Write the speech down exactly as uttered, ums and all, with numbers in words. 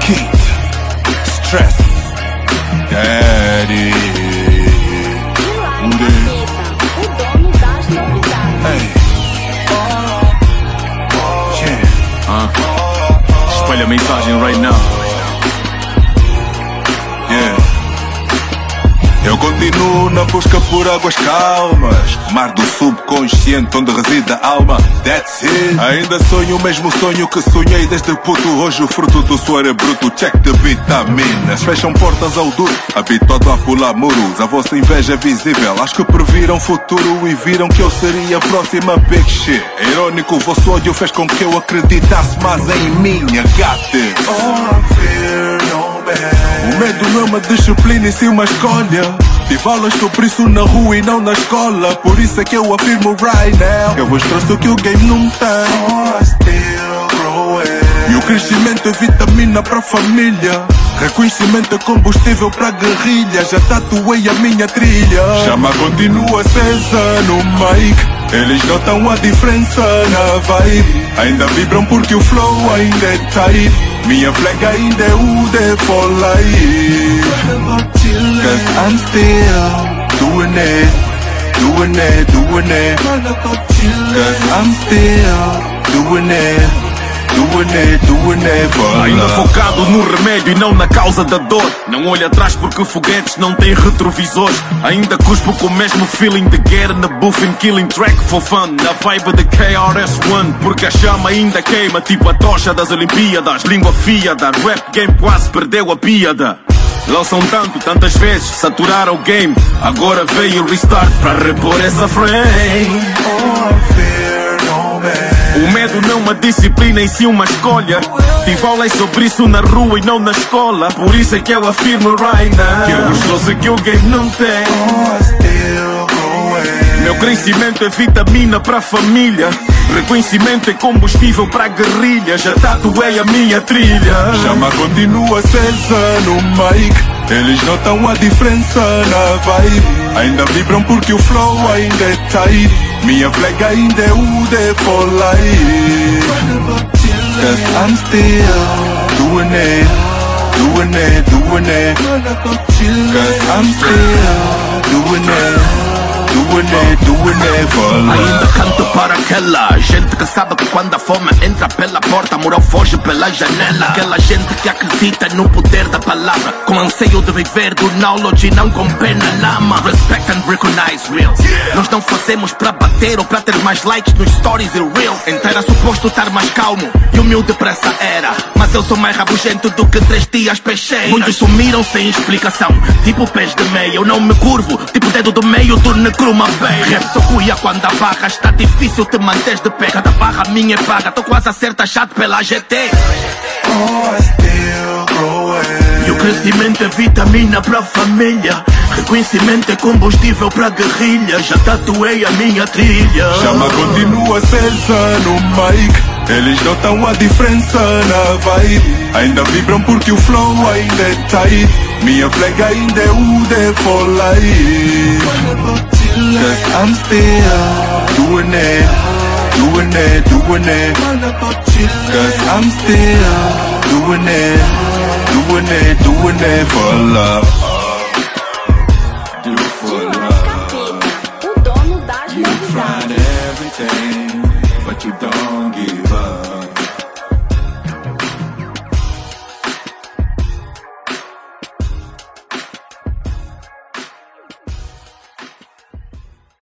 Kid, Stress, Daddy, Ude, hey, yeah, uh. Espalha a mensagem right now. Yeah. Eu continuo na busca por águas calmas, mar do subconsciente onde reside a alma. That's it. Ainda sonho o mesmo sonho que sonhei desde puto. Hoje o fruto do suor é bruto. Check de vitaminas, fecham portas ao duro, habituado a pular muros. A vossa inveja é visível, acho que previram o futuro e viram que eu seria a próxima big shit. É irônico, o vosso ódio fez com que eu acreditasse mais em mim. I got this. Oh, fear no man. O medo não é uma disciplina e sim uma escolha. Tive aulas sobre isso na rua e não na escola. Por isso é que eu afirmo right now, eu vos trouxe o que o game não tem. Oh, still growing. E o crescimento é vitamina para a família, reconhecimento é combustível para a guerrilha. Já tatuei a minha trilha, chama continua acesa no mic. Eles notam a diferença na vibe. Ainda vibram porque o flow ainda é tight. Minha flag ainda é o the for life. Cause I'm still doing it, doing it, doing it. Cause I'm still doing it, doing it, doing it for ainda love. Focado no remédio e não na causa da dor. Não olho atrás porque foguetes não têm retrovisores. Ainda cuspo com o mesmo feeling de guerra na booth and killing track for fun. Na vibe de K R S One, porque a chama ainda queima, tipo a tocha das Olimpíadas. Língua fiada, rap game quase perdeu a piada. Lançam tanto, tantas vezes, saturaram o game. Agora veio o restart para repor essa frame. Oh, fear no man. O medo não é uma disciplina, em si uma escolha. Tive aulas sobre isso na rua e não na escola. Por isso é que eu afirmo right now, que eu vos trouxe que o game não tem. Oh, still growing. Meu crescimento é vitamina para a família, reconhecimento é combustível para a guerrilha. Já tatuei a minha trilha, chama continua acesa no mic. Eles notam a diferença na vibe. Ainda vibram porque o flow ainda é tight. Minha flag ainda é o the for life. Cause I'm still doing it, doing it, doing it. Cause I'm still doing it, doing it, doing it for love. Ainda canto para aquela gente que sabe que quando a fome entra pela porta, a moral foge pela janela. Aquela gente que acredita no poder da palavra, com anseio de viver do knowledge e não com pena na lama. Respect and recognize reals. Nós não fazemos para bater ou para ter mais likes nos stories e reels. Então era suposto estar mais calmo e humilde para essa era, mas eu sou mais rabugento do que três dias peixeiras. Muitos sumiram sem explicação, tipo pés de meia. Eu não me curvo, tipo dedo do meio do necruma bem. Rap só cuia quando a barra está difícil te manteres de pé. Cada barra minha é paga, tô quase a ser taxado pela G T. Oh, still growing. E o crescimento é vitamina para a família, reconhecimento é combustível para a guerrilha. Já tatuei a minha trilha, chama continua acesa no mic. Eles notam a diferença na vibe. Ainda vibram porque o flow ainda é tight. Minha flag ainda é o the for life. Cause I'm still doing it, doing it, doing it. Cause I'm still doing it, doing it, doing it for love.